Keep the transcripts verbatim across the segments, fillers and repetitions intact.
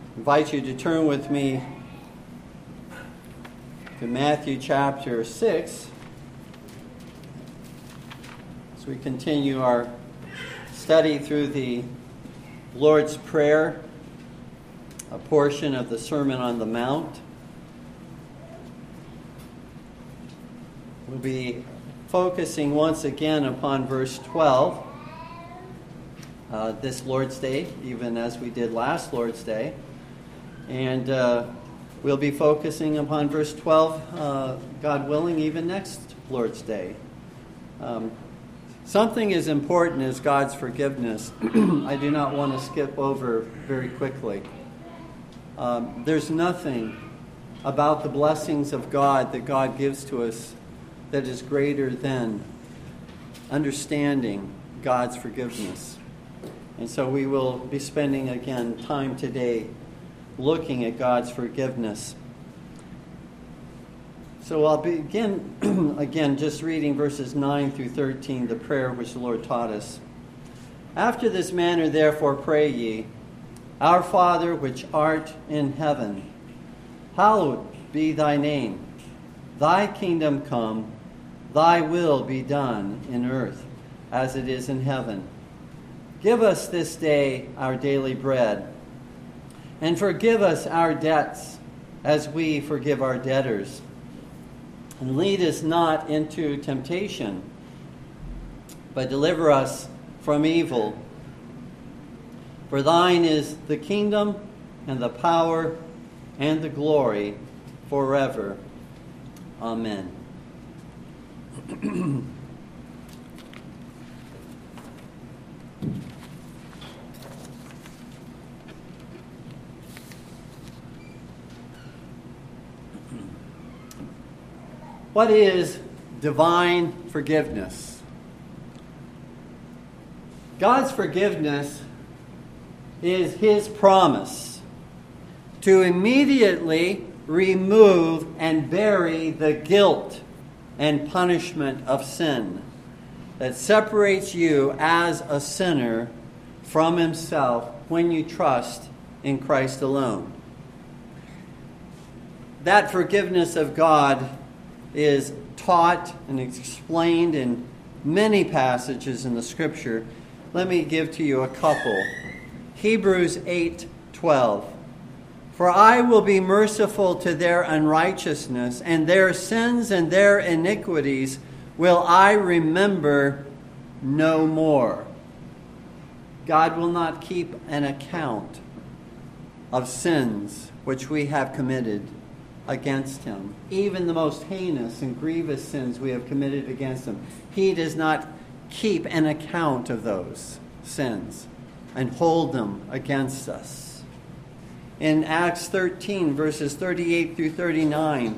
invite you to turn with me to Matthew chapter six as we continue our study through the Lord's Prayer, a portion of the Sermon on the Mount. We'll be focusing once again upon verse twelve uh, this Lord's Day, even as we did last Lord's Day. And uh, we'll be focusing upon verse twelve, uh, God willing, even next Lord's Day. Um, something as important as God's forgiveness, I do not want to skip over very quickly. Um, there's nothing about the blessings of God that God gives to us that is greater than understanding God's forgiveness. And so we will be spending again time today looking at God's forgiveness. So I'll begin again just reading verses nine through thirteen, the prayer which the Lord taught us. After this manner therefore pray ye, Our Father which art in heaven, hallowed be thy name. Thy kingdom come, thy will be done in earth as it is in heaven. Give us this day our daily bread, and forgive us our debts as we forgive our debtors. And lead us not into temptation, but deliver us from evil. For thine is the kingdom and the power and the glory forever. Amen. What is divine forgiveness? God's forgiveness is His promise to immediately remove and bury the guilt and punishment of sin that separates you as a sinner from Himself when you trust in Christ alone. That forgiveness of God is taught and explained in many passages in the Scripture. Let me give to you a couple. Hebrews eight twelve. For I will be merciful to their unrighteousness, and their sins and their iniquities will I remember no more. God will not keep an account of sins which we have committed against Him. Even the most heinous and grievous sins we have committed against Him. He does not keep an account of those sins and hold them against us. In Acts thirteen, verses thirty-eight through thirty-nine,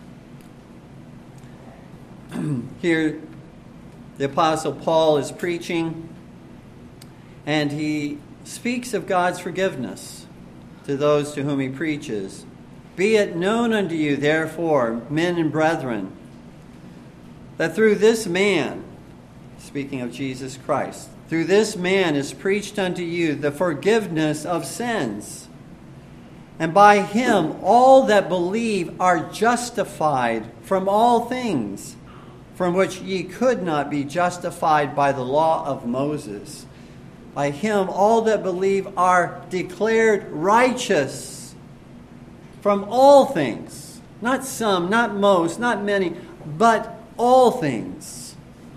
here the Apostle Paul is preaching, and he speaks of God's forgiveness to those to whom he preaches. Be it known unto you, therefore, men and brethren, that through this man, speaking of Jesus Christ, through this man is preached unto you the forgiveness of sins. And by him all that believe are justified from all things, from which ye could not be justified by the law of Moses. By him all that believe are declared righteous from all things. Not some, not most, not many, but all things.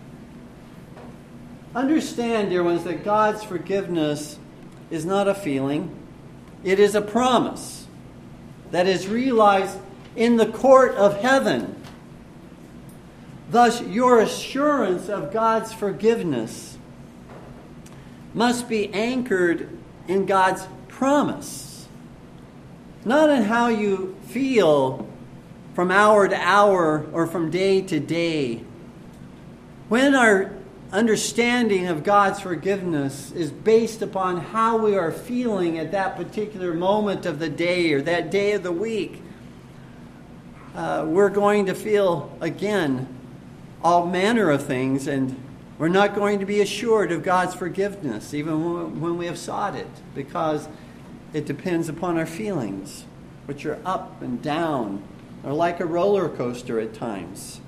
Understand, dear ones, that God's forgiveness is not a feeling. It is a promise that is realized in the court of heaven. Thus, your assurance of God's forgiveness must be anchored in God's promise. Not in how you feel from hour to hour or from day to day. When our understanding of God's forgiveness is based upon how we are feeling at that particular moment of the day or that day of the week, uh, we're going to feel, again, all manner of things, and we're not going to be assured of God's forgiveness, even when we have sought it, because it depends upon our feelings, which are up and down, or like a roller coaster at times.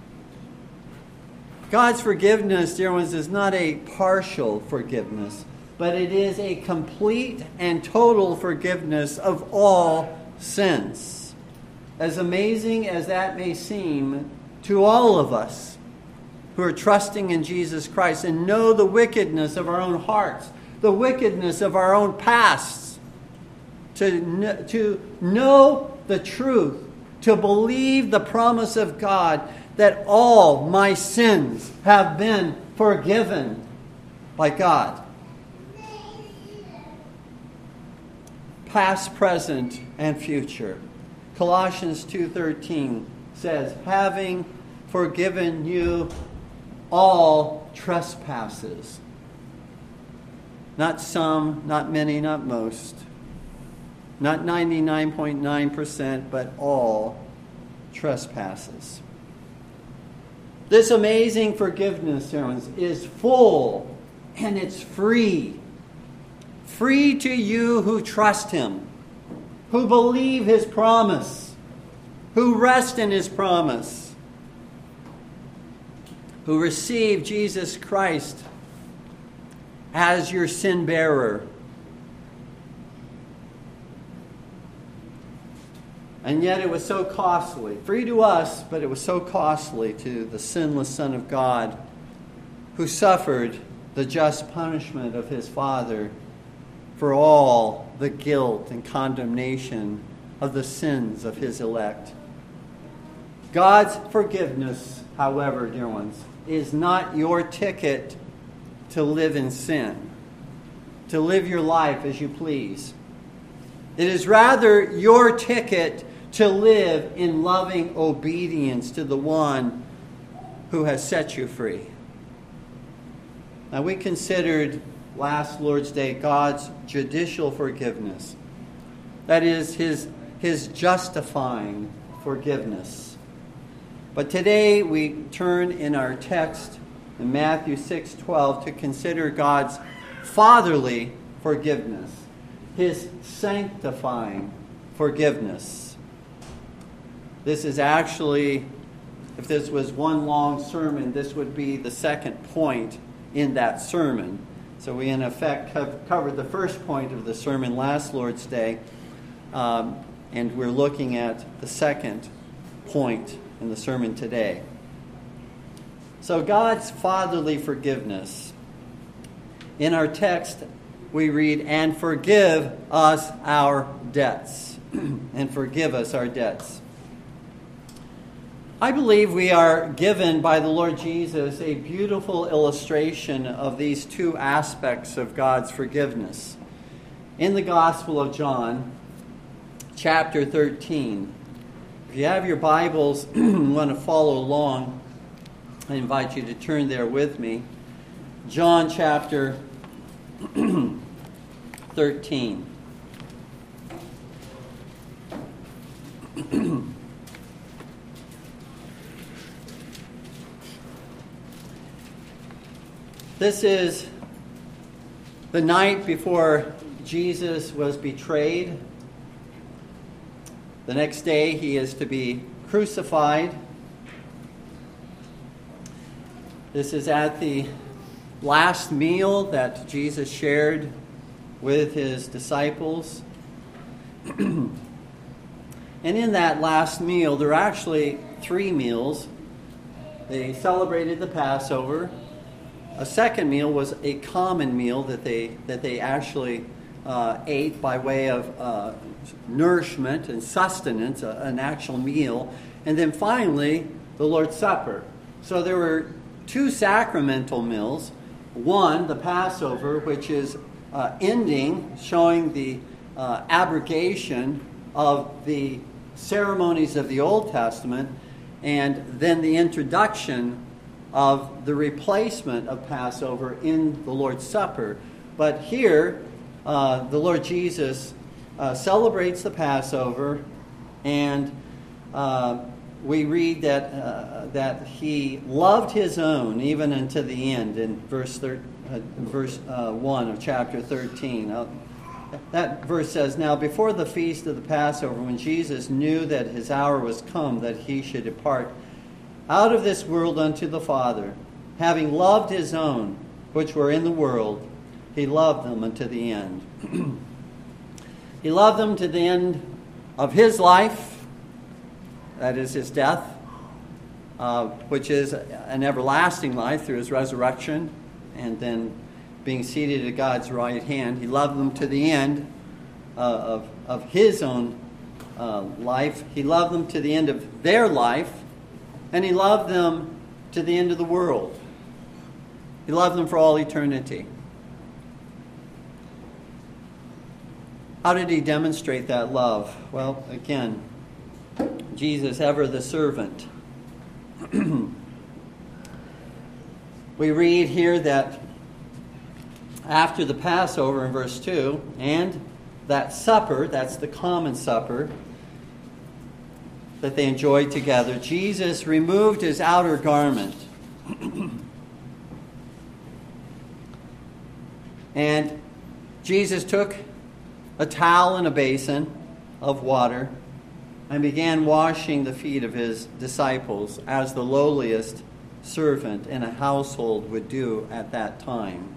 God's forgiveness, dear ones, is not a partial forgiveness, but it is a complete and total forgiveness of all sins. As amazing as that may seem to all of us who are trusting in Jesus Christ and know the wickedness of our own hearts, the wickedness of our own pasts, to, kn- to know the truth, to believe the promise of God that all my sins have been forgiven by God. Past, present, and future. Colossians two thirteen says, having forgiven you all trespasses. Not some, not many, not most. Not ninety-nine point nine percent, but all trespasses. This amazing forgiveness, friends, is full and it's free. Free to you who trust Him, who believe His promise, who rest in His promise, who receive Jesus Christ as your sin bearer. And yet it was so costly. Free to us, but it was so costly to the sinless Son of God who suffered the just punishment of His Father for all the guilt and condemnation of the sins of His elect. God's forgiveness, however, dear ones, is not your ticket to live in sin, to live your life as you please. It is rather your ticket to live in loving obedience to the one who has set you free. Now, we considered last Lord's Day God's judicial forgiveness. That is, His, his justifying forgiveness. But today we turn in our text in Matthew six twelve to consider God's fatherly forgiveness, His sanctifying forgiveness. This is actually, if this was one long sermon, this would be the second point in that sermon. So we, in effect, have covered the first point of the sermon last Lord's Day, um, and we're looking at the second point in the sermon today. So God's fatherly forgiveness. In our text, we read, and forgive us our debts. And forgive us our debts. I believe we are given by the Lord Jesus a beautiful illustration of these two aspects of God's forgiveness. In the Gospel of John, chapter thirteen. If you have your Bibles and want to follow along, I invite you to turn there with me. John chapter thirteen. This is the night before Jesus was betrayed. The next day he is to be crucified. This is at the last meal that Jesus shared with His disciples. And in that last meal, there are actually three meals. They celebrated the Passover. A second meal was a common meal that they that they actually uh, ate by way of uh, nourishment and sustenance, uh, an actual meal. And then finally, the Lord's Supper. So there were two sacramental meals. One, the Passover, which is uh, ending, showing the uh, abrogation of the ceremonies of the Old Testament, and then the introduction of the replacement of Passover in the Lord's Supper. But here, uh, the Lord Jesus uh, celebrates the Passover, and uh, we read that uh, that He loved His own even unto the end in verse thir- uh, verse uh, one of chapter thirteen. I'll that verse says, "Now before the feast of the Passover, when Jesus knew that his hour was come, that he should depart out of this world unto the Father, having loved his own, which were in the world, he loved them unto the end." He loved them to the end of his life, that is his death, uh, which is an everlasting life through his resurrection, and then being seated at God's right hand. He loved them to the end uh, of, of his own uh, life. He loved them to the end of their life, and he loved them to the end of the world. He loved them for all eternity. How did he demonstrate that love? Well, again, Jesus, ever the servant. We read here that after the Passover in verse two, and that supper, that's the common supper that they enjoyed together, Jesus removed his outer garment and Jesus took a towel and a basin of water and began washing the feet of his disciples as the lowliest servant in a household would do at that time.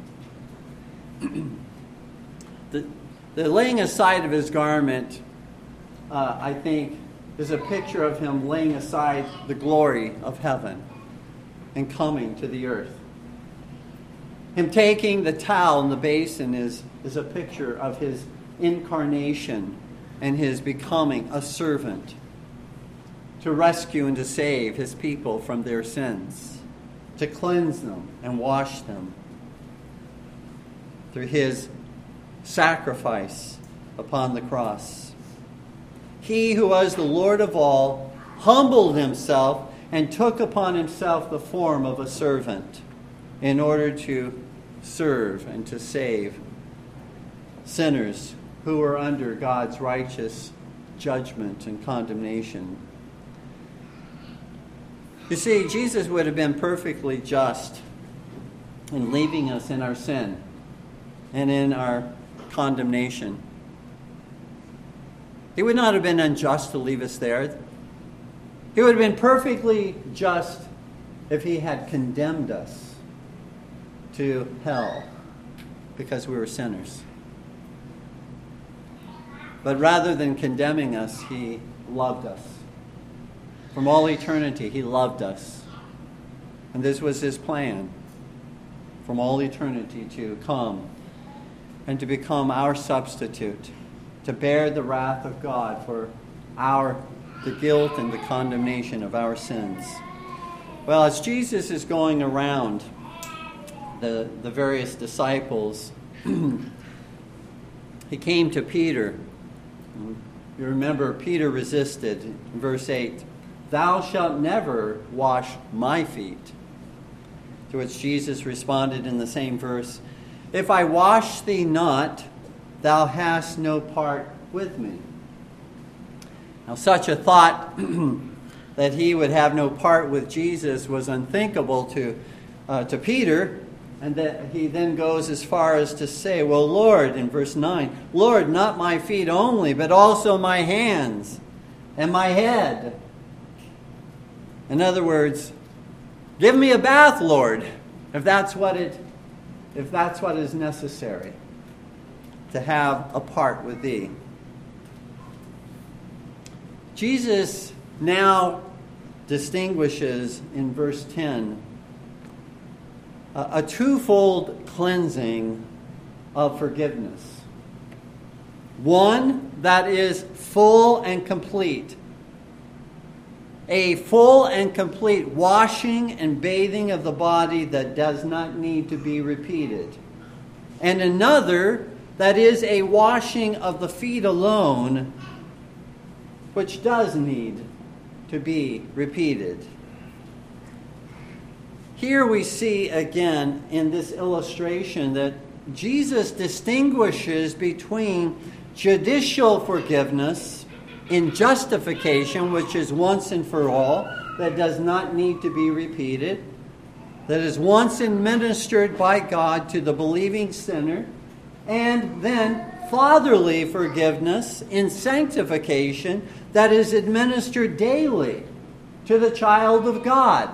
the, the laying aside of his garment, uh, I think, is a picture of him laying aside the glory of heaven and coming to the earth. Him taking the towel and the basin is, is a picture of his incarnation and his becoming a servant to rescue and to save his people from their sins, to cleanse them and wash them through his sacrifice upon the cross. He who was the Lord of all humbled himself and took upon himself the form of a servant in order to serve and to save sinners who were under God's righteous judgment and condemnation. You see, Jesus would have been perfectly just in leaving us in our sin and in our condemnation. He would not have been unjust to leave us there. He would have been perfectly just if he had condemned us to hell because we were sinners. But rather than condemning us, he loved us. From all eternity, he loved us. And this was his plan, from all eternity to come and to become our substitute, to bear the wrath of God for our the guilt and the condemnation of our sins. Well, as Jesus is going around the, the various disciples, he came to Peter. You remember, Peter resisted. In verse eight, "Thou shalt never wash my feet." To which Jesus responded in the same verse, "If I wash thee not, thou hast no part with me." Now, such a thought that he would have no part with Jesus was unthinkable to uh, to Peter. And that he then goes as far as to say, "Well, Lord," in verse nine, "Lord, not my feet only, but also my hands and my head." In other words, give me a bath, Lord, if that's what it, if that's what is necessary to have a part with thee. Jesus now distinguishes in verse ten a twofold cleansing of forgiveness. One that is full and complete. A full and complete washing and bathing of the body that does not need to be repeated. And another that is a washing of the feet alone, which does need to be repeated. Here we see again in this illustration that Jesus distinguishes between judicial forgiveness in justification, which is once and for all, that does not need to be repeated, that is once administered by God to the believing sinner, and then fatherly forgiveness in sanctification that is administered daily to the child of God.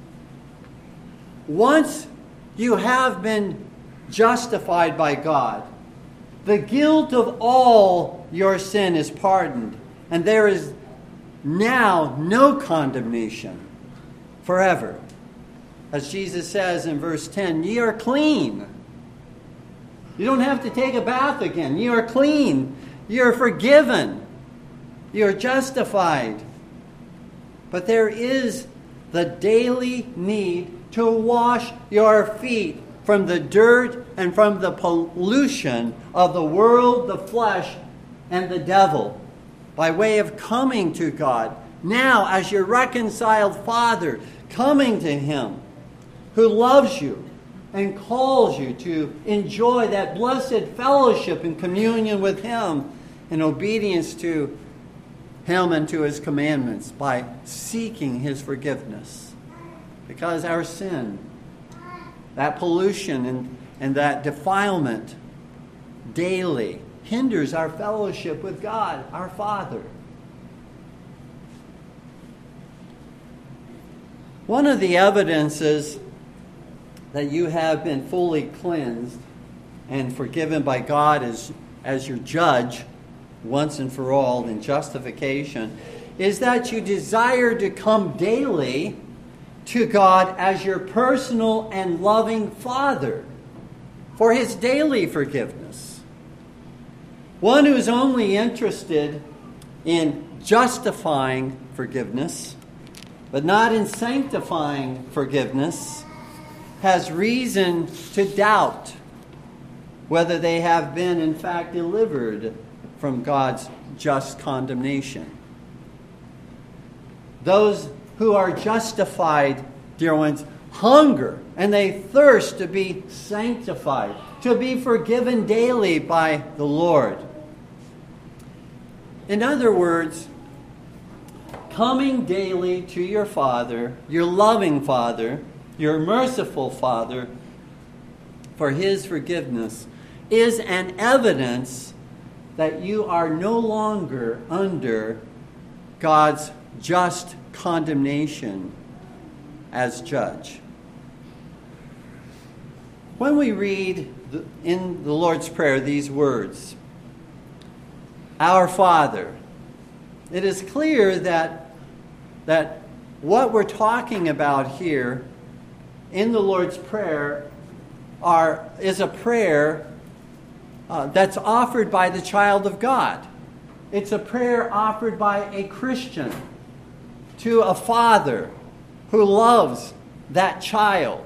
Once you have been justified by God, the guilt of all your sin is pardoned, and there is now no condemnation forever. As Jesus says in verse ten, ye are clean. You don't have to take a bath again. You are clean. You are forgiven. You are justified. But there is the daily need to wash your feet from the dirt and from the pollution of the world, the flesh, and the devil by way of coming to God. Now, as your reconciled Father, coming to Him who loves you and calls you to enjoy that blessed fellowship and communion with Him in obedience to Him and to His commandments by seeking His forgiveness. Because our sin, that pollution and, and that defilement daily hinders our fellowship with God, our Father. One of the evidences that you have been fully cleansed and forgiven by God as, as your judge once and for all in justification is that you desire to come daily to God as your personal and loving Father for His daily forgiveness. One who is only interested in justifying forgiveness, but not in sanctifying forgiveness, has reason to doubt whether they have been in fact delivered from God's just condemnation. Those who are justified, dear ones, hunger and they thirst to be sanctified, to be forgiven daily by the Lord. In other words, coming daily to your Father, your loving Father, your merciful Father, for His forgiveness, is an evidence that you are no longer under God's just condemnation as judge. When we read in the Lord's Prayer these words, Our Father, it is clear that, that what we're talking about here in the Lord's Prayer are, is a prayer uh, that's offered by the child of God. It's a prayer offered by a Christian to a father who loves that child.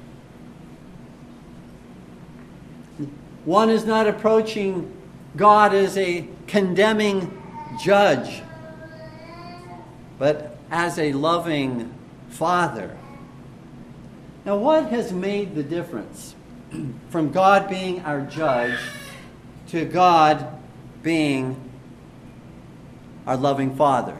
One is not approaching God as a condemning judge, but as a loving Father. Now, what has made the difference from God being our judge to God being our loving Father?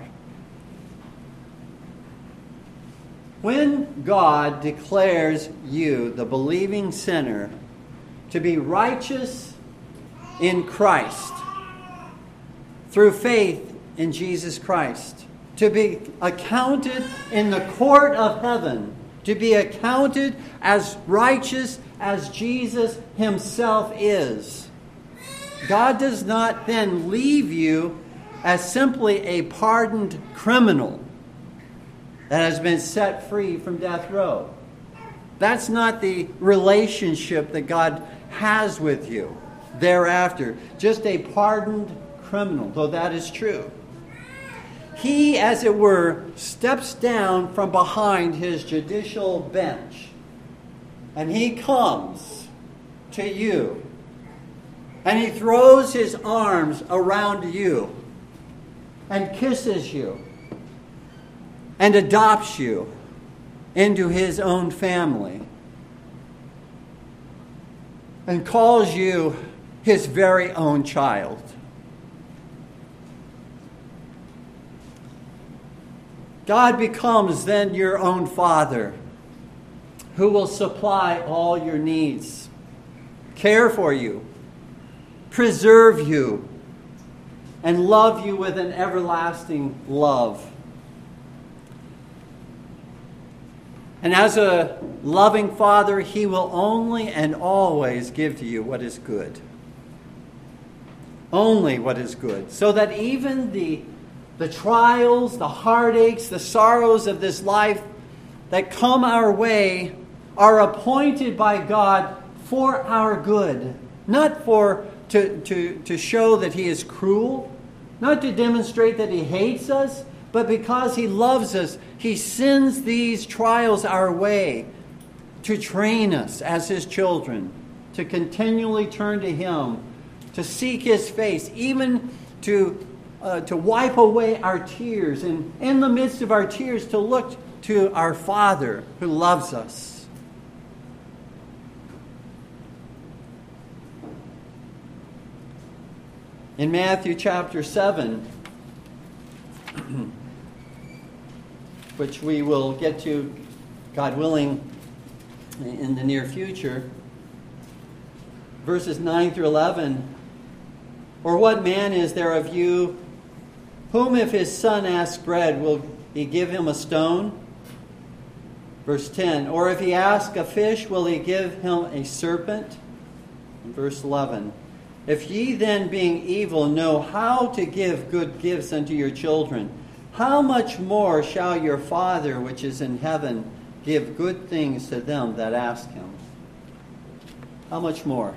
When God declares you, the believing sinner, to be righteous in Christ through faith in Jesus Christ, to be accounted in the court of heaven, to be accounted as righteous as Jesus Himself is, God does not then leave you as simply a pardoned criminal that has been set free from death row. That's not the relationship that God has with you thereafter. Just a pardoned criminal, though that is true. He, as it were, steps down from behind His judicial bench, and He comes to you, and He throws His arms around you, and kisses you, and adopts you into His own family, and calls you His very own child. God becomes then your own Father, who will supply all your needs, care for you, preserve you, and love you with an everlasting love. And as a loving Father, He will only and always give to you what is good. Only what is good. So that even the, the trials, the heartaches, the sorrows of this life that come our way are appointed by God for our good. Not for to, to, to show that He is cruel, not to demonstrate that He hates us, but because He loves us, He sends these trials our way to train us as His children, to continually turn to Him, to seek His face, even to, uh, to wipe away our tears, and in the midst of our tears to look to our Father who loves us. In Matthew chapter seven, which we will get to, God willing, in the near future, verses nine through eleven, or what man is there of you whom if his son asks bread, will he give him a stone? Verse ten, or if he asks a fish, will he give him a serpent? And verse eleven, if ye then, being evil, know how to give good gifts unto your children, how much more shall your Father which is in heaven give good things to them that ask Him? How much more?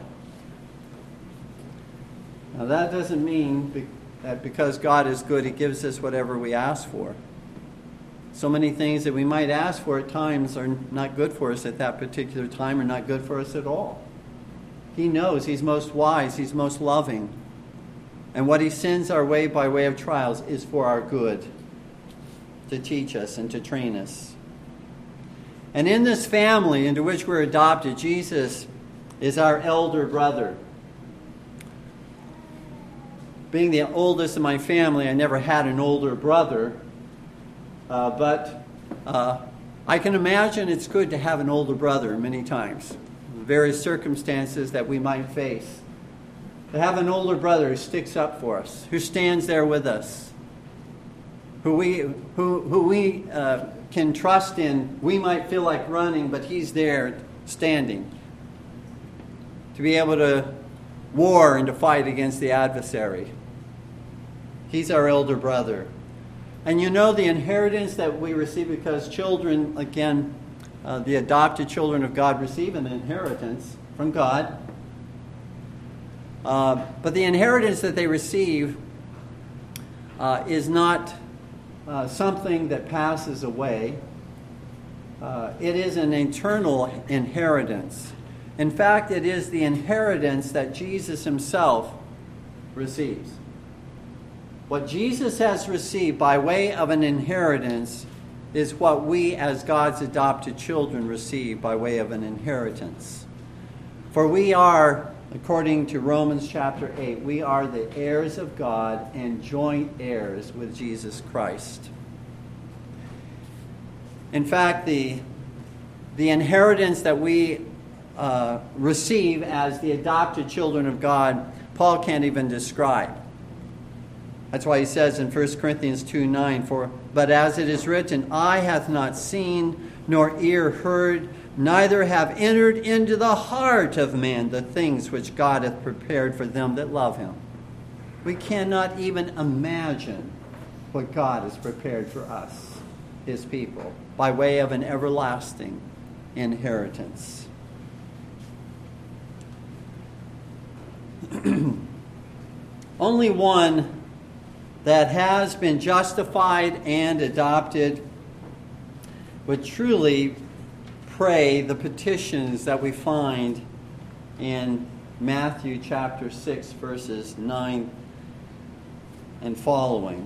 Now that doesn't mean that because God is good, He gives us whatever we ask for. So many things that we might ask for at times are not good for us at that particular time, or not good for us at all. He knows. He's most wise. He's most loving. And what He sends our way by way of trials is for our good, to teach us and to train us. And in this family into which we're adopted, Jesus is our elder brother. Being the oldest in my family, I never had an older brother. Uh, but uh, I can imagine it's good to have an older brother many times. Various circumstances that we might face. To have an older brother who sticks up for us, who stands there with us, who we who who we uh, can trust in. We might feel like running, but he's there standing to be able to war and to fight against the adversary. He's our elder brother. And you know the inheritance that we receive, because children, again, uh, the adopted children of God receive an inheritance from God. Uh, but the inheritance that they receive uh, is not uh, something that passes away. Uh, it is an eternal inheritance. In fact, it is the inheritance that Jesus Himself receives. What Jesus has received by way of an inheritance is what we as God's adopted children receive by way of an inheritance. For we are, according to Romans chapter eight, we are the heirs of God and joint heirs with Jesus Christ. In fact, the, the inheritance that we uh, receive as the adopted children of God, Paul can't even describe. That's why he says in First Corinthians two nine, for but as it is written, eye hath not seen, nor ear heard, neither have entered into the heart of man the things which God hath prepared for them that love Him. We cannot even imagine what God has prepared for us, His people, by way of an everlasting inheritance. Only one that has been justified and adopted would truly pray the petitions that we find in Matthew chapter six, verses nine and following.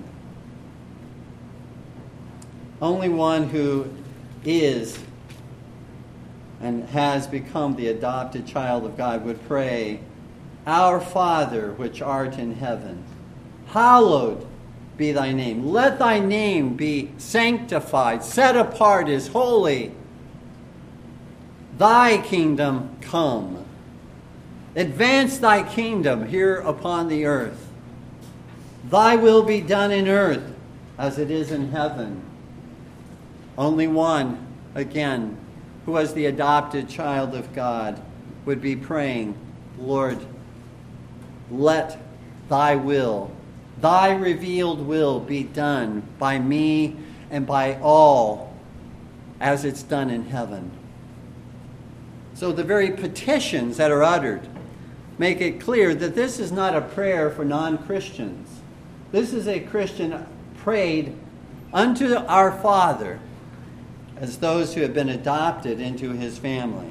Only one who is and has become the adopted child of God would pray, Our Father which art in heaven, hallowed be thy name. Let thy name be sanctified, set apart as holy. Thy kingdom come. Advance thy kingdom here upon the earth. Thy will be done in earth as it is in heaven. Only one, again, who was the adopted child of God, would be praying, Lord, let thy will, thy revealed will be done by me and by all as it's done in heaven. So the very petitions that are uttered make it clear that this is not a prayer for non-Christians. This is a Christian prayed unto our Father as those who have been adopted into his family.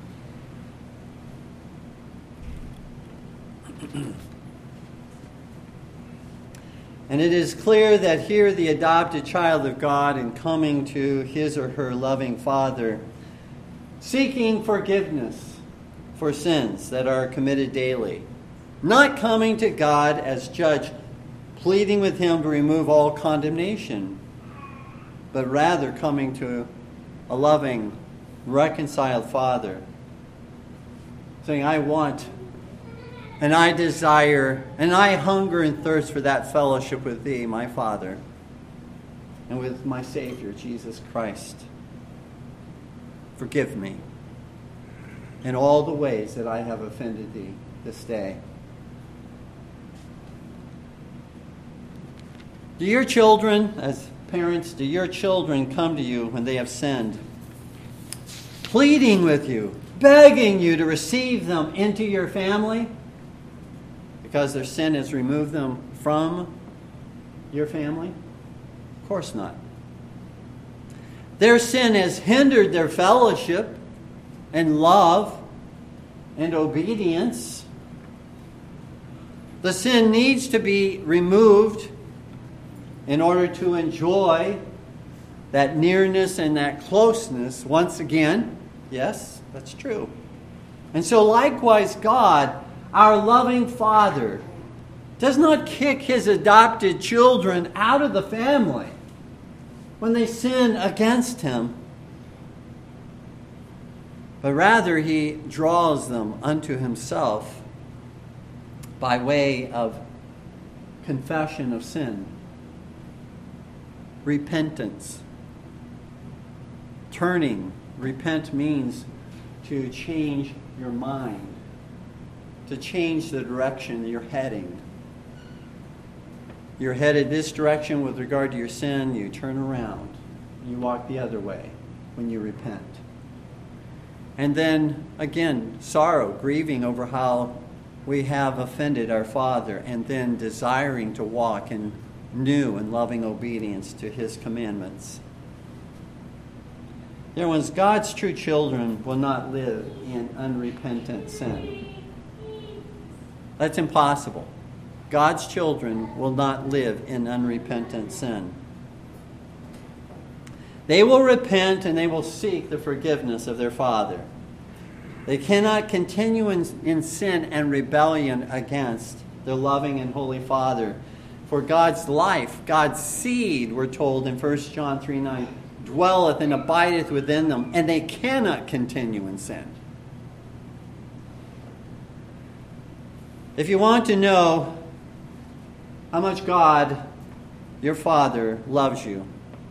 And it is clear that here the adopted child of God, in coming to his or her loving Father, seeking forgiveness for sins that are committed daily, not coming to God as judge, pleading with him to remove all condemnation, but rather coming to a loving, reconciled Father, saying, I want and I desire, and I hunger and thirst for that fellowship with thee, my Father, and with my Savior, Jesus Christ. Forgive me in all the ways that I have offended thee this day. Do your children, as parents, do your children come to you when they have sinned, pleading with you, begging you to receive them into your family? Because their sin has removed them from your family? Of course not. Their sin has hindered their fellowship and love and obedience. The sin needs to be removed in order to enjoy that nearness and that closeness once again. Yes, that's true. And so likewise, God, our loving Father, does not kick his adopted children out of the family when they sin against him, but rather he draws them unto himself by way of confession of sin, repentance, turning. Repent means to change your mind, to change the direction you're heading. You're headed this direction with regard to your sin, you turn around. You walk the other way when you repent. And then, again, sorrow, grieving over how we have offended our Father, and then desiring to walk in new and loving obedience to his commandments. Dear ones, God's true children will not live in unrepentant sin. That's impossible. God's children will not live in unrepentant sin. They will repent and they will seek the forgiveness of their Father. They cannot continue in, in sin and rebellion against their loving and holy Father. For God's life, God's seed, we're told in First John three nine, dwelleth and abideth within them, and they cannot continue in sin. If you want to know how much God, your Father, loves you,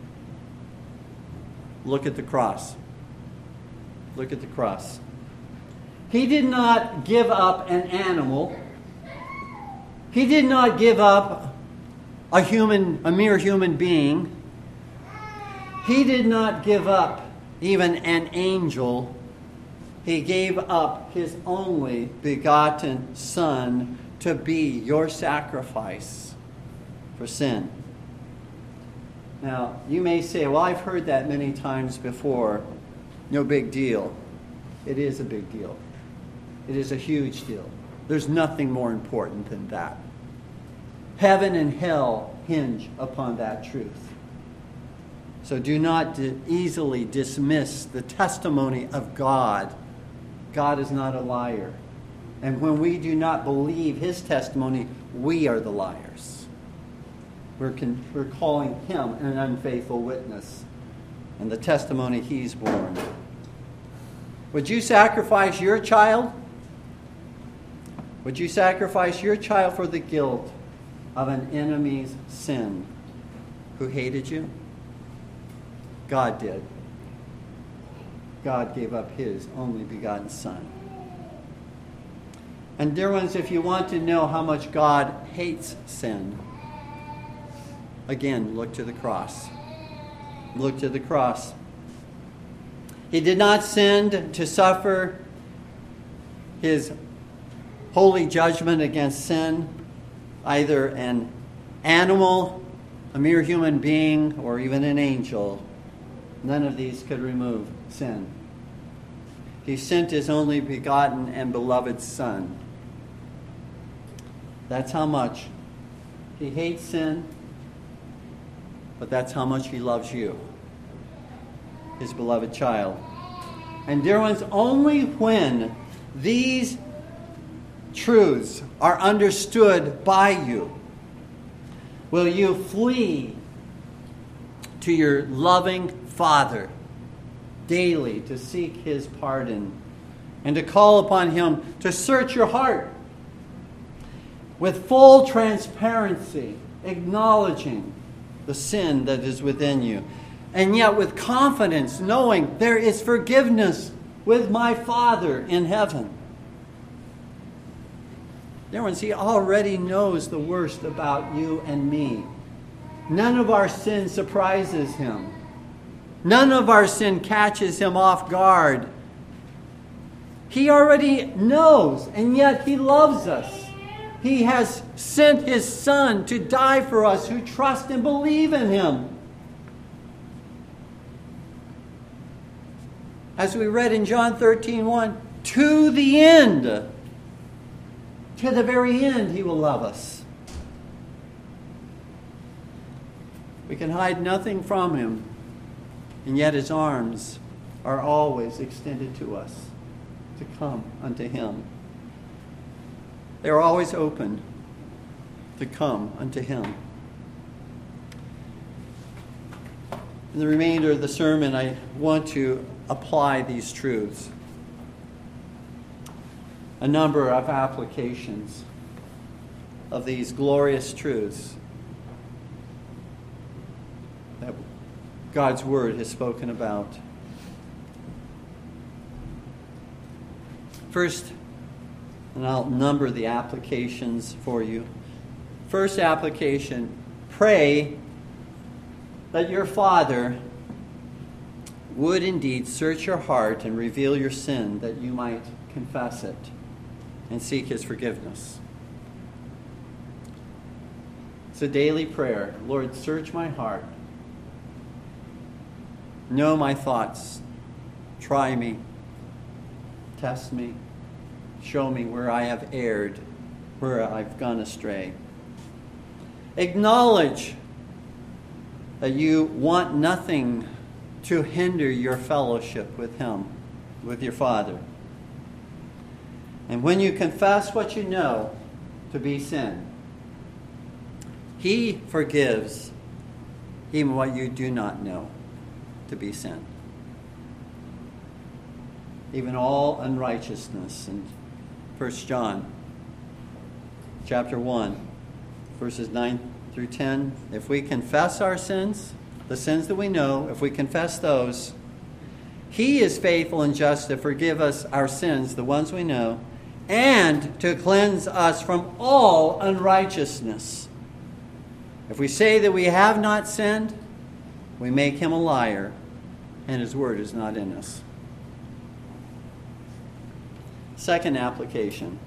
look at the cross. Look at the cross. He did not give up an animal. He did not give up a human, a mere human being. He did not give up even an angel. He gave up his only begotten Son to be your sacrifice for sin. Now, you may say, well, I've heard that many times before. No big deal. It is a big deal. It is a huge deal. There's nothing more important than that. Heaven and hell hinge upon that truth. So do not di- easily dismiss the testimony of God. God is not a liar. And when we do not believe his testimony, we are the liars. We're, con- we're calling him an unfaithful witness and the testimony he's borne. Would you sacrifice your child? Would you sacrifice your child for the guilt of an enemy's sin who hated you? God did. God gave up his only begotten Son. And dear ones, if you want to know how much God hates sin, again, look to the cross. Look to the cross. He did not send to suffer his holy judgment against sin, either an animal, a mere human being, or even an angel. None of these could remove sin. He sent his only begotten and beloved Son. That's how much he hates sin, but that's how much he loves you, his beloved child. And dear ones, only when these truths are understood by you will you flee to your loving Father daily to seek his pardon and to call upon him to search your heart with full transparency, acknowledging the sin that is within you, and yet with confidence knowing there is forgiveness with my Father in heaven. Dear ones, he already knows the worst about you and me. None of our sin surprises him. None of our sin catches him off guard. He already knows, and yet he loves us. He has sent his Son to die for us who trust and believe in him. As we read in John thirteen one, to the end, to the very end, he will love us. We can hide nothing from him, and yet his arms are always extended to us to come unto him. They are always open to come unto him. In the remainder of the sermon, I want to apply these truths. A number of applications of these glorious truths that God's Word has spoken about. First, and I'll number the applications for you. First application, pray that your Father would indeed search your heart and reveal your sin, that you might confess it and seek his forgiveness. It's a daily prayer. Lord, search my heart. Know my thoughts. Try me. Test me. Show me where I have erred, where I've gone astray. Acknowledge that you want nothing to hinder your fellowship with him, with your Father. And when you confess what you know to be sin, he forgives even what you do not know to be sin. Even all unrighteousness. In First John chapter one, verses nine through ten, if we confess our sins, the sins that we know, if we confess those, he is faithful and just to forgive us our sins, the ones we know, and to cleanse us from all unrighteousness. If we say that we have not sinned, we make him a liar, and his word is not in us. Second application.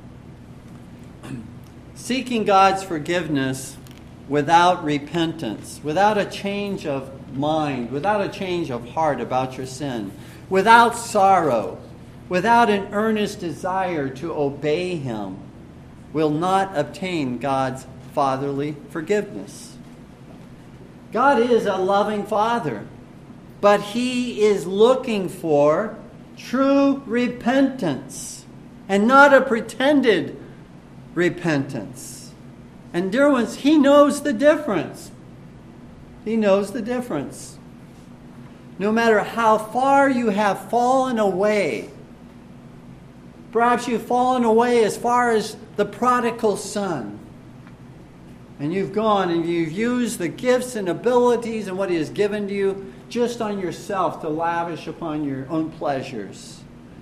Seeking God's forgiveness without repentance, without a change of mind, without a change of heart about your sin, without sorrow, without an earnest desire to obey him, will not obtain God's fatherly forgiveness. God is a loving Father, but he is looking for true repentance and not a pretended repentance. And dear ones, he knows the difference. He knows the difference. No matter how far you have fallen away, Perhaps you've fallen away as far as the prodigal son. And you've gone and you've used the gifts and abilities and what He has given to you just on yourself to lavish upon your own pleasures.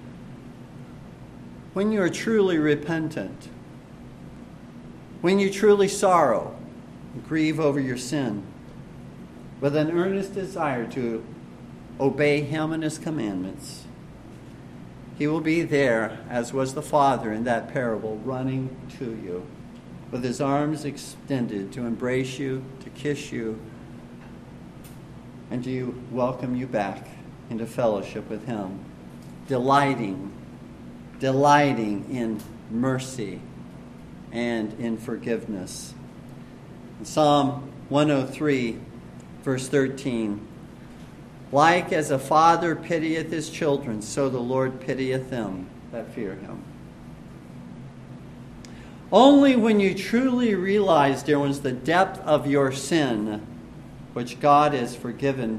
When you are truly repentant, when you truly sorrow and grieve over your sin, with an earnest desire to obey Him and His commandments, He will be there, as was the Father in that parable, running to you, with His arms extended to embrace you, to kiss you, and to welcome you back into fellowship with Him, delighting, delighting in mercy and in forgiveness. In Psalm one oh three, verse thirteen, like as a father pitieth his children, so the Lord pitieth them that fear Him. Only when you truly realize, dear ones, the depth of your sin, which God has forgiven,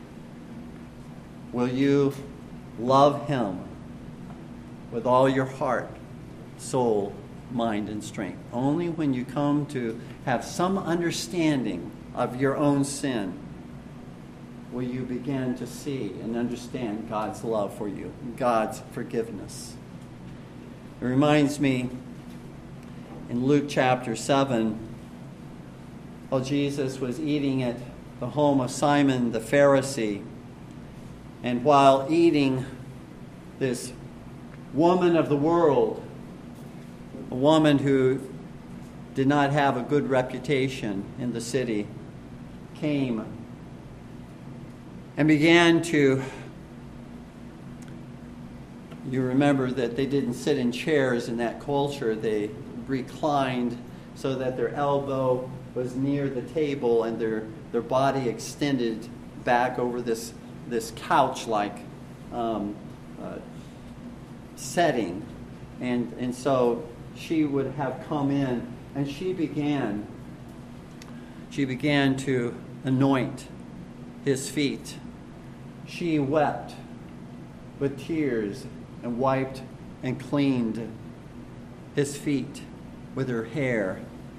will you love Him with all your heart, soul, mind, and strength. Only when you come to have some understanding of your own sin will you begin to see and understand God's love for you, God's forgiveness. It reminds me in Luke chapter seven, while Jesus was eating at the home of Simon the Pharisee, and while eating, this woman of the world, a woman who did not have a good reputation in the city, came and began to, you remember that they didn't sit in chairs in that culture. They reclined so that their elbow was near the table and their, their body extended back over this, this couch-like um, uh, setting. And, and so she would have come in and she began, she began to anoint His feet. She wept with tears and wiped and cleaned His feet with her hair.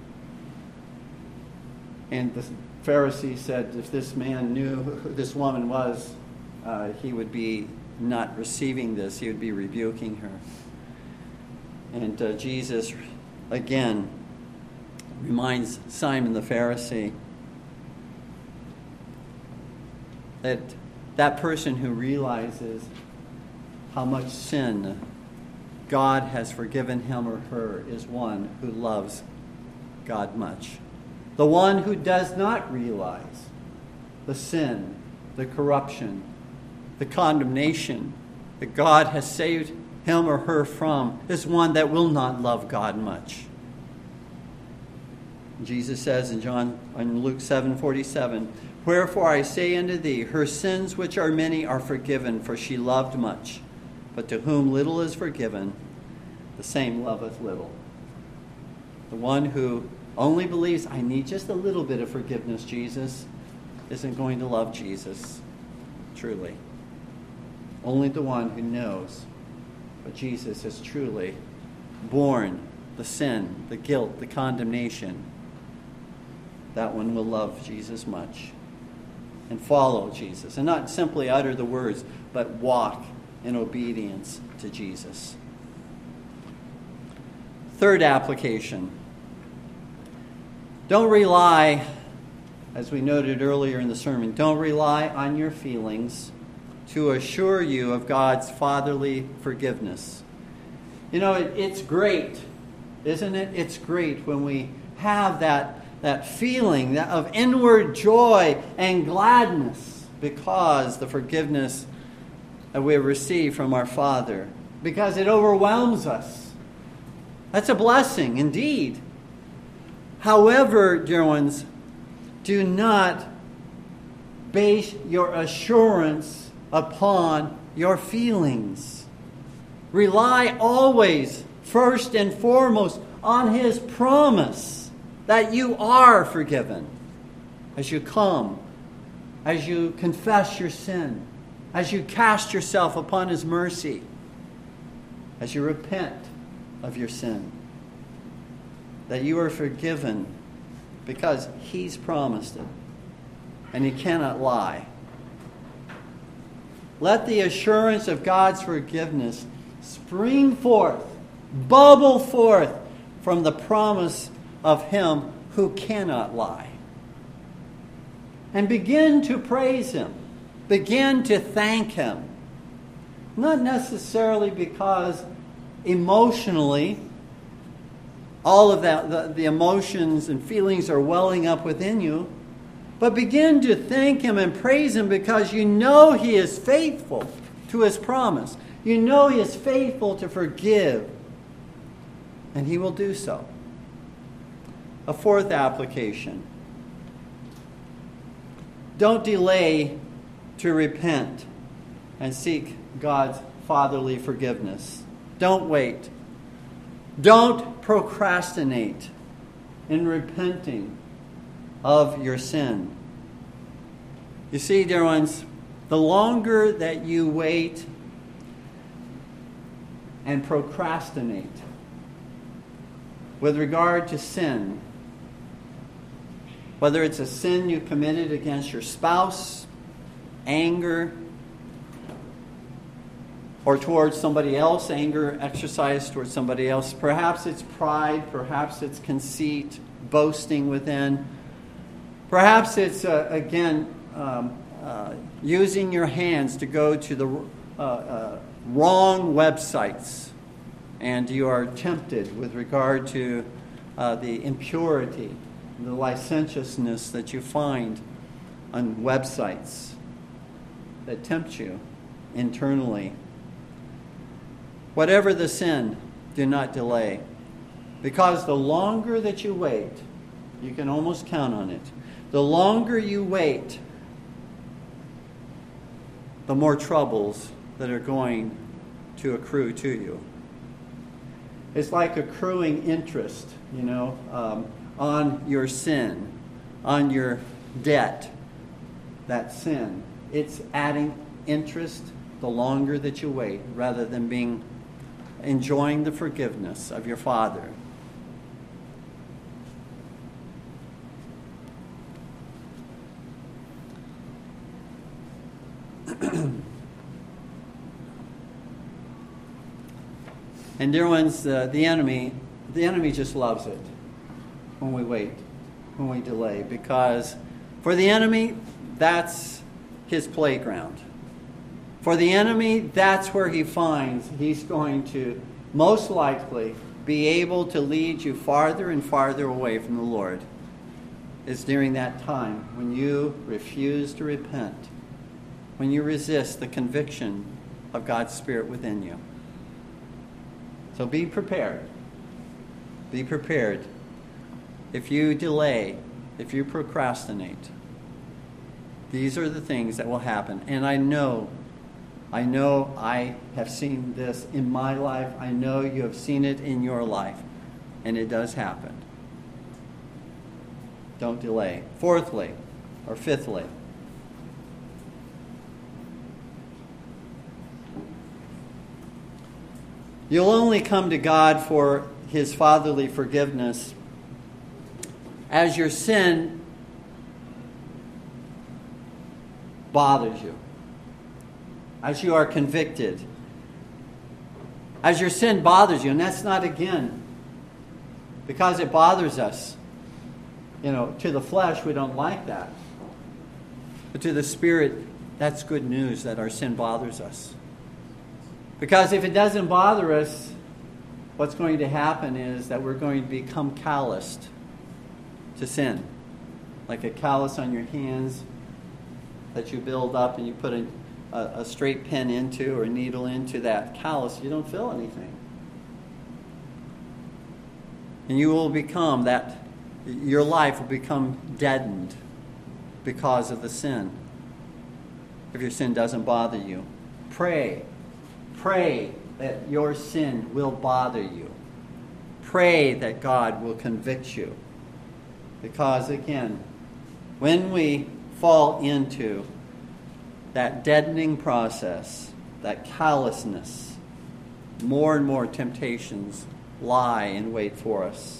And the Pharisee said if this man knew who this woman was, uh, he would be not receiving this. He would be rebuking her. And uh, Jesus, again, reminds Simon the Pharisee that that person who realizes how much sin God has forgiven him or her is one who loves God much. The one who does not realize the sin, the corruption, the condemnation that God has saved him or her from is one that will not love God much. Jesus says in John in Luke seven forty-seven, wherefore I say unto thee, her sins which are many are forgiven, for she loved much. But to whom little is forgiven, the same loveth little. The one who only believes, I need just a little bit of forgiveness, Jesus, isn't going to love Jesus truly. Only the one who knows what Jesus has truly borne, the sin, the guilt, the condemnation, that one will love Jesus much and follow Jesus. And not simply utter the words, but walk in obedience to Jesus. Third application. Don't rely, as we noted earlier in the sermon, don't rely on your feelings to assure you of God's fatherly forgiveness. You know, it, it's great, isn't it? It's great when we have that, that feeling that of inward joy and gladness because the forgiveness that we have received from our Father, because it overwhelms us. That's a blessing indeed. However, dear ones, do not base your assurance upon your feelings. Rely always, first and foremost, on His promise that you are forgiven as you come, as you confess your sin, as you cast yourself upon His mercy. as you repent of your sin, that you are forgiven because He's promised it, and He cannot lie. Let the assurance of God's forgiveness spring forth, bubble forth from the promise of Him who cannot lie. And begin to praise Him. Begin to thank Him. Not necessarily because emotionally all of that, the, the emotions and feelings are welling up within you, but begin to thank Him and praise Him because you know He is faithful to His promise. You know He is faithful to forgive, and He will do so. A fourth application. Don't delay to repent and seek God's fatherly forgiveness. Don't wait. Don't procrastinate in repenting of your sin. You see, dear ones, the longer that you wait and procrastinate with regard to sin, whether it's a sin you committed against your spouse, anger, or towards somebody else, anger exercised towards somebody else. Perhaps it's pride, perhaps it's conceit, boasting within. Perhaps it's, uh, again, um, uh, using your hands to go to the uh, uh, wrong websites, and you are tempted with regard to uh, the impurity, the licentiousness that you find on websites that tempt you internally. Whatever the sin, do not delay. Because the longer that you wait, you can almost count on it. The longer you wait, the more troubles that are going to accrue to you. It's like accruing interest, you know, um, on your sin, on your debt, that sin. It's adding interest the longer that you wait, rather than being enjoying the forgiveness of your Father. And dear ones, uh, the enemy, the enemy just loves it when we wait, when we delay, because for the enemy, that's his playground. For the enemy, that's where he finds he's going to most likely be able to lead you farther and farther away from the Lord. Is during that time when you refuse to repent, when you resist the conviction of God's Spirit within you. So be prepared. Be prepared. If you delay, if you procrastinate, these are the things that will happen. And I know, I know I have seen this in my life. I know you have seen it in your life. And it does happen. Don't delay. Fourthly, or fifthly, you'll only come to God for His fatherly forgiveness as your sin bothers you, as you are convicted, as your sin bothers you. And that's not, again, because it bothers us. You know, to the flesh, we don't like that. But to the Spirit, that's good news that our sin bothers us. Because if it doesn't bother us, what's going to happen is that we're going to become calloused to sin. Like a callus on your hands that you build up and you put a, a, a straight pin into or a needle into that callus, you don't feel anything. And you will become that, your life will become deadened because of the sin. If your sin doesn't bother you, pray. Pray that your sin will bother you. Pray that God will convict you. Because again, when we fall into that deadening process, that callousness, more and more temptations lie in wait for us.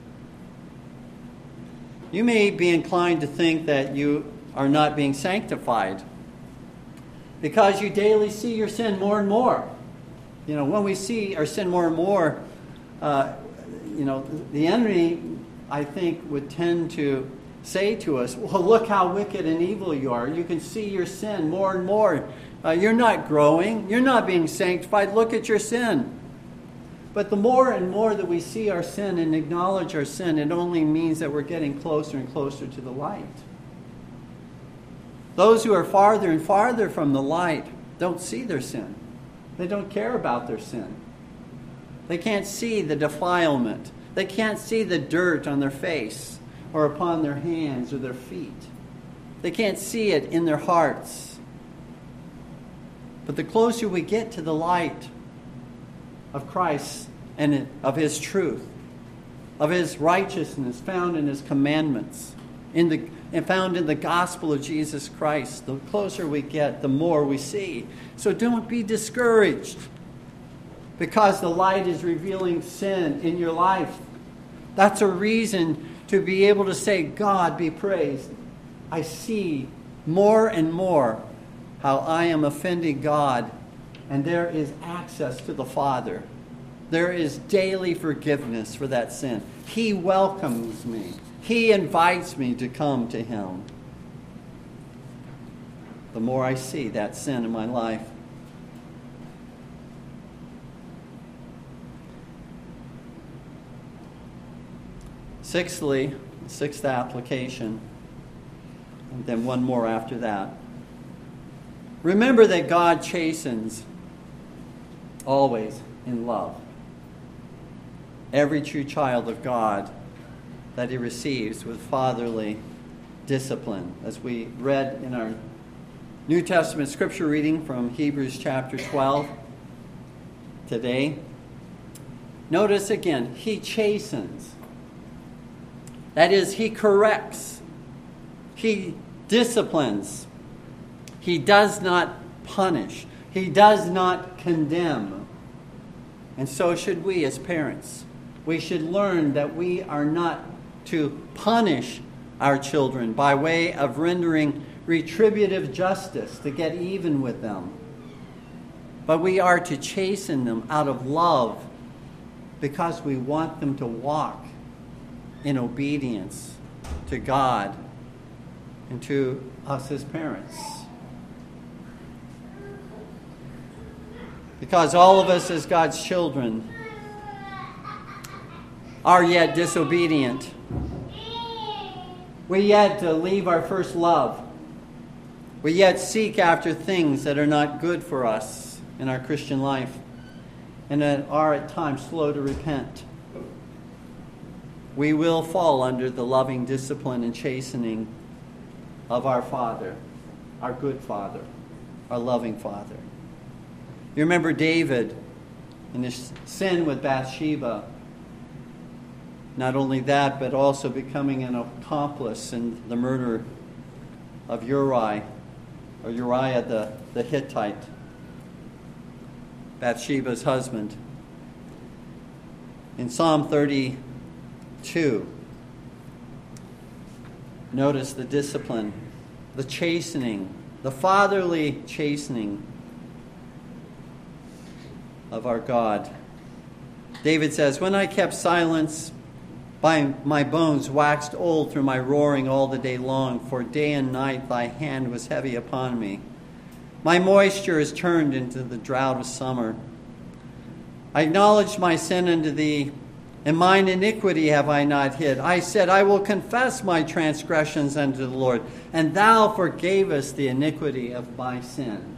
You may be inclined to think that you are not being sanctified because you daily see your sin more and more. You know, when we see our sin more and more, uh, you know, the enemy, I think, would tend to say to us, well, look how wicked and evil you are. You can see your sin more and more. Uh, you're not growing. You're not being sanctified. Look at your sin. But the more and more that we see our sin and acknowledge our sin, it only means that we're getting closer and closer to the light. Those who are farther and farther from the light don't see their sin. They don't care about their sin. They can't see the defilement. They can't see the dirt on their face or upon their hands or their feet. They can't see it in their hearts. But the closer we get to the light of Christ and of His truth, of His righteousness found in His commandments, in the and found in the gospel of Jesus Christ, the closer we get, the more we see. So don't be discouraged because the light is revealing sin in your life. That's a reason to be able to say, God be praised. I see more and more how I am offending God, and there is access to the Father. There is daily forgiveness for that sin. He welcomes me. He invites me to come to Him. The more I see that sin in my life. Sixthly, sixth application, and then one more after that. Remember that God chastens always in love every true child of God that He receives with fatherly discipline. As we read in our New Testament scripture reading from Hebrews chapter twelve today, notice again, He chastens. That is, He corrects. He disciplines. He does not punish. He does not condemn. And so should we as parents. We should learn that we are not to punish our children by way of rendering retributive justice to get even with them. But we are to chasten them out of love because we want them to walk in obedience to God and to us as parents. Because all of us as God's children are yet disobedient. We yet uh, leave our first love. We yet seek after things that are not good for us in our Christian life and that are at times slow to repent. We will fall under the loving discipline and chastening of our Father, our good Father, our loving Father. You remember David and his sin with Bathsheba. Not only that, but also becoming an accomplice in the murder of Uriah, or Uriah the, the Hittite, Bathsheba's husband. In Psalm thirty-two, notice the discipline, the chastening, the fatherly chastening of our God. David says, when I kept silence, by my bones waxed old through my roaring all the day long, for day and night thy hand was heavy upon me. My moisture is turned into the drought of summer. I acknowledged my sin unto thee, and mine iniquity have I not hid. I said, I will confess my transgressions unto the Lord, and thou forgavest the iniquity of my sin.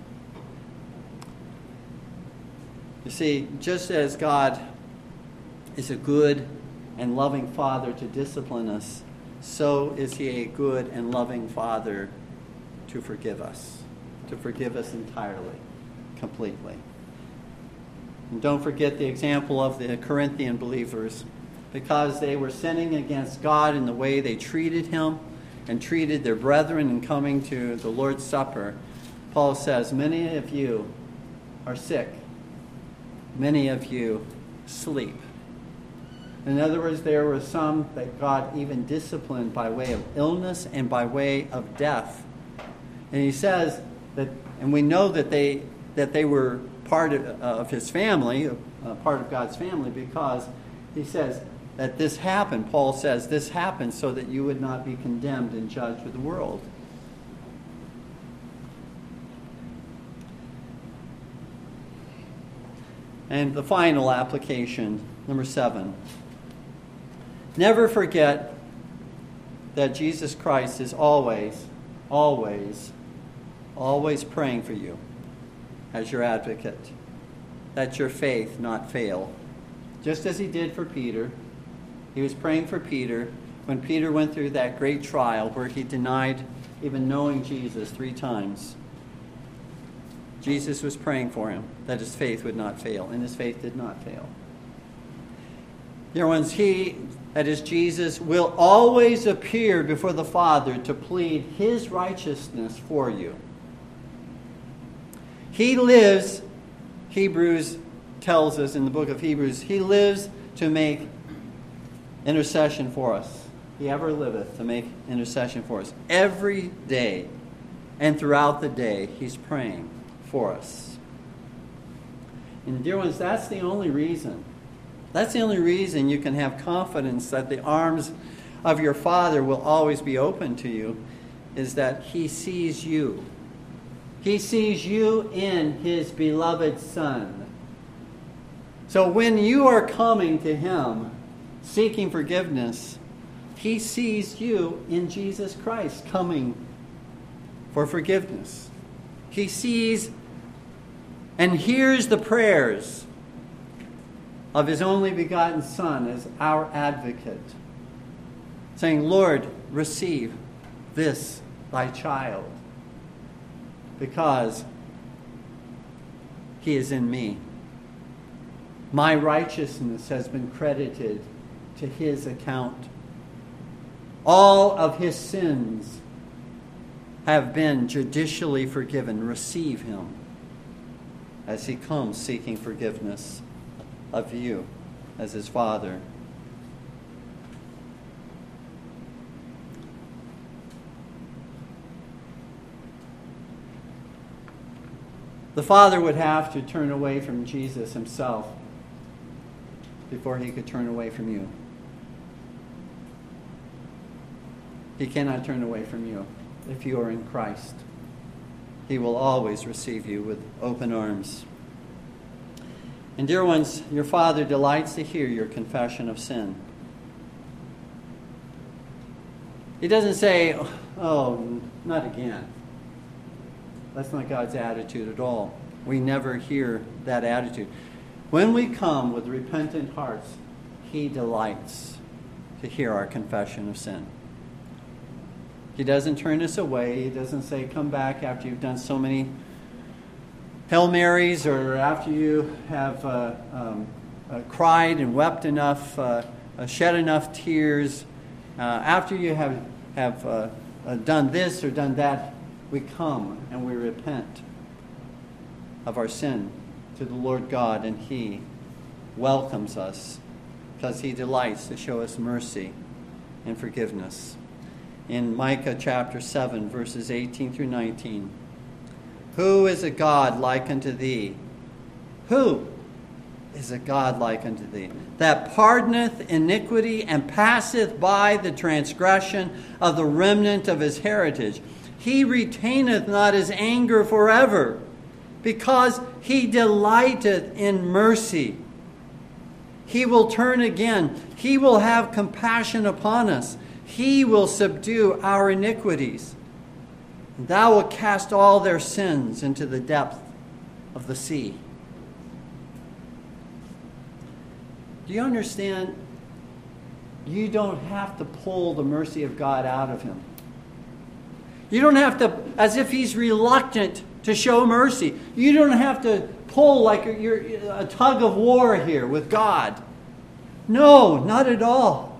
You see, just as God is a good and loving Father to discipline us, so is He a good and loving Father to forgive us, to forgive us entirely, completely. And don't forget the example of the Corinthian believers, because they were sinning against God in the way they treated Him and treated their brethren in coming to the Lord's Supper. Paul says, many of you are sick many of you sleep. In other words, there were some that God even disciplined by way of illness and by way of death. And he says that, and we know that they that they were part of, of his family, uh, part of God's family, because he says that this happened. Paul says this happened so that you would not be condemned and judged with the world. And the final application, number seven. Never forget that Jesus Christ is always, always, always praying for you as your advocate. That your faith not fail. Just as he did for Peter. He was praying for Peter when Peter went through that great trial where he denied even knowing Jesus three times. Jesus was praying for him that his faith would not fail, and his faith did not fail. Dear ones, he, that is Jesus, will always appear before the Father to plead his righteousness for you. He lives, Hebrews tells us in the book of Hebrews, he lives to make intercession for us. He ever liveth to make intercession for us. Every day and throughout the day, he's praying for us. And dear ones, that's the only reason. That's the only reason you can have confidence that the arms of your Father will always be open to you, is that he sees you. He sees you in his beloved Son. So when you are coming to him, seeking forgiveness, he sees you in Jesus Christ coming for forgiveness. He sees and hears the prayers of his only begotten Son as our advocate, saying, Lord, receive this thy child, because he is in me. My righteousness has been credited to his account. All of his sins have been judicially forgiven. Receive him as he comes seeking forgiveness of you as his Father. The Father would have to turn away from Jesus himself before he could turn away from you. He cannot turn away from you if you are in Christ. He will always receive you with open arms. And dear ones, your Father delights to hear your confession of sin. He doesn't say, oh, not again. That's not God's attitude at all. We never hear that attitude. When we come with repentant hearts, he delights to hear our confession of sin. He doesn't turn us away. He doesn't say, come back after you've done so many Hail Marys, or after you have uh, um, uh, cried and wept enough, uh, uh, shed enough tears, uh, after you have, have uh, uh, done this or done that. We come and we repent of our sin to the Lord God, and he welcomes us because he delights to show us mercy and forgiveness. In Micah chapter seven, verses eighteen through nineteen, who is a God like unto thee? Who is a God like unto thee? That pardoneth iniquity and passeth by the transgression of the remnant of his heritage. He retaineth not his anger forever, because he delighteth in mercy. He will turn again. He will have compassion upon us. He will subdue our iniquities. And thou wilt cast all their sins into the depth of the sea. Do you understand? You don't have to pull the mercy of God out of him. You don't have to, as if he's reluctant to show mercy. You don't have to pull like you're a tug of war here with God. No, not at all.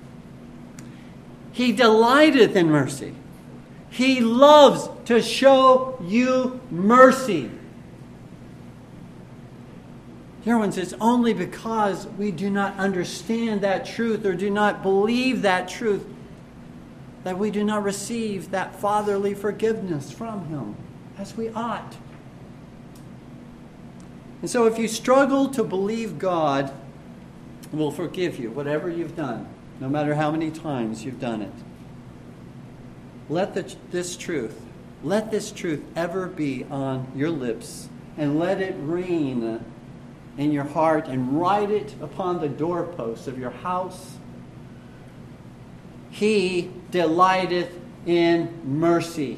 He delighteth in mercy. He loves to show you mercy. Dear ones, it's only because we do not understand that truth or do not believe that truth that we do not receive that fatherly forgiveness from him as we ought. And so if you struggle to believe God will forgive you, whatever you've done, no matter how many times you've done it, let the, this truth, let this truth ever be on your lips, and let it reign in your heart, and write it upon the doorposts of your house. He delighteth in mercy.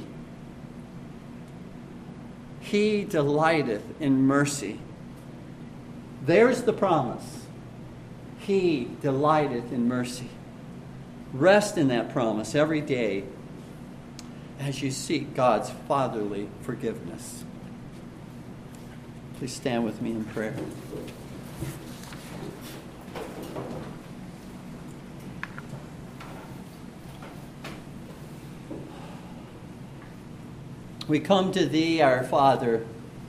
He delighteth in mercy. There's the promise. He delighteth in mercy. Rest in that promise every day as you seek God's fatherly forgiveness. Please stand with me in prayer. We come to Thee, our Father,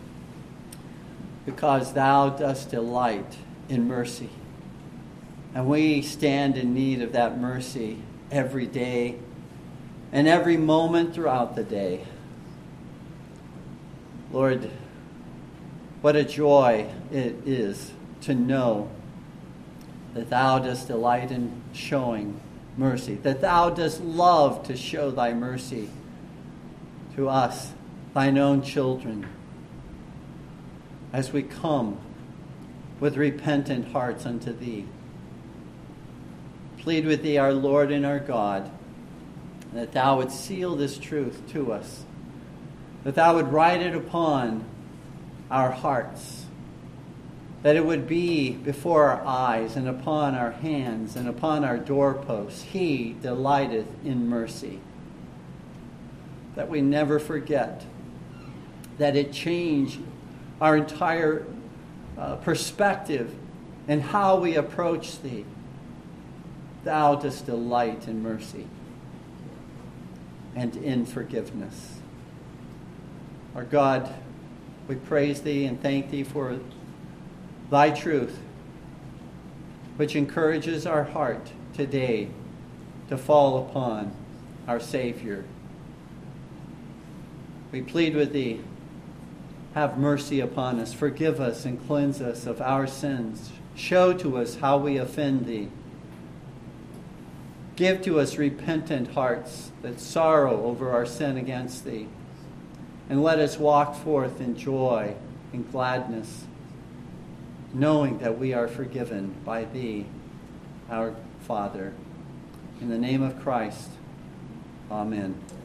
because Thou dost delight in mercy. And we stand in need of that mercy every day and every moment throughout the day. Lord, what a joy it is to know that Thou dost delight in showing mercy, that Thou dost love to show Thy mercy to us, Thine own children, as we come with repentant hearts unto Thee. Plead with Thee, our Lord and our God, that Thou would seal this truth to us, that Thou would write it upon our hearts, that it would be before our eyes and upon our hands and upon our doorposts. He delighteth in mercy. That we never forget, that it changed our entire uh, perspective and how we approach Thee. Thou dost delight in mercy and in forgiveness. Our God, we praise Thee and thank Thee for Thy truth, which encourages our heart today to fall upon our Savior. We plead with Thee, have mercy upon us, forgive us and cleanse us of our sins. Show to us how we offend Thee. Give to us repentant hearts that sorrow over our sin against Thee. And let us walk forth in joy and gladness, knowing that we are forgiven by Thee, our Father. In the name of Christ, amen.